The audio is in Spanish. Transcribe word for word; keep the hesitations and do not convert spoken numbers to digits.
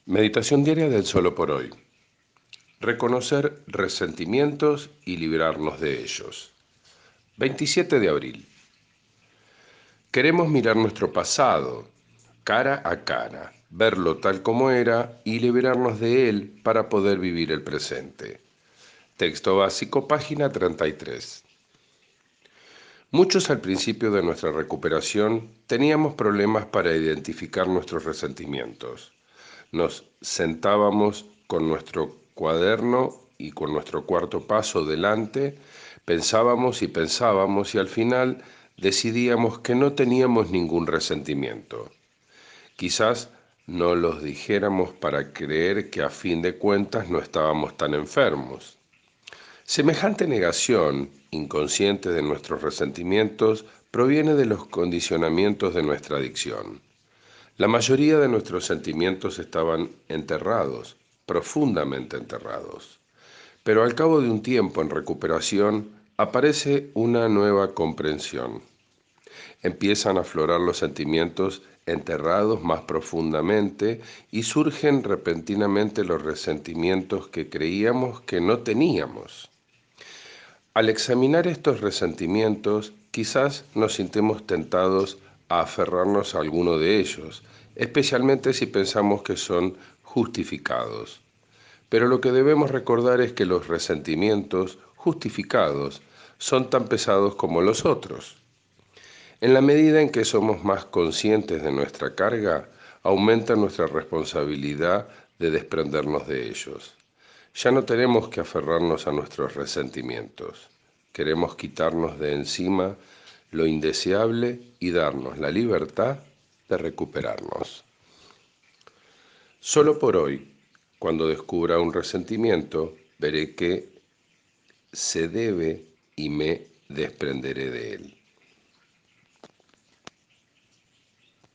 Meditación diaria del solo por hoy. Reconocer resentimientos y librarnos de ellos. veintisiete de abril. Queremos mirar nuestro pasado, cara a cara, verlo tal como era y liberarnos de él para poder vivir el presente. Texto básico, página treinta y tres. Muchos al principio de nuestra recuperación teníamos problemas para identificar nuestros resentimientos. Nos sentábamos con nuestro cuaderno y con nuestro cuarto paso delante, pensábamos y pensábamos y al final decidíamos que no teníamos ningún resentimiento. Quizás no los dijéramos para creer que a fin de cuentas no estábamos tan enfermos. Semejante negación inconsciente de nuestros resentimientos proviene de los condicionamientos de nuestra adicción. La mayoría de nuestros sentimientos estaban enterrados, profundamente enterrados. Pero al cabo de un tiempo en recuperación, aparece una nueva comprensión. Empiezan a aflorar los sentimientos enterrados más profundamente y surgen repentinamente los resentimientos que creíamos que no teníamos. Al examinar estos resentimientos, quizás nos sintamos tentados a aferrarnos a alguno de ellos, especialmente si pensamos que son justificados. Pero lo que debemos recordar es que los resentimientos justificados son tan pesados como los otros. En la medida en que somos más conscientes de nuestra carga, aumenta nuestra responsabilidad de desprendernos de ellos. Ya no tenemos que aferrarnos a nuestros resentimientos. Queremos quitarnos de encima lo indeseable y darnos la libertad de recuperarnos. Solo por hoy, cuando descubra un resentimiento, veré que se debe y me desprenderé de él.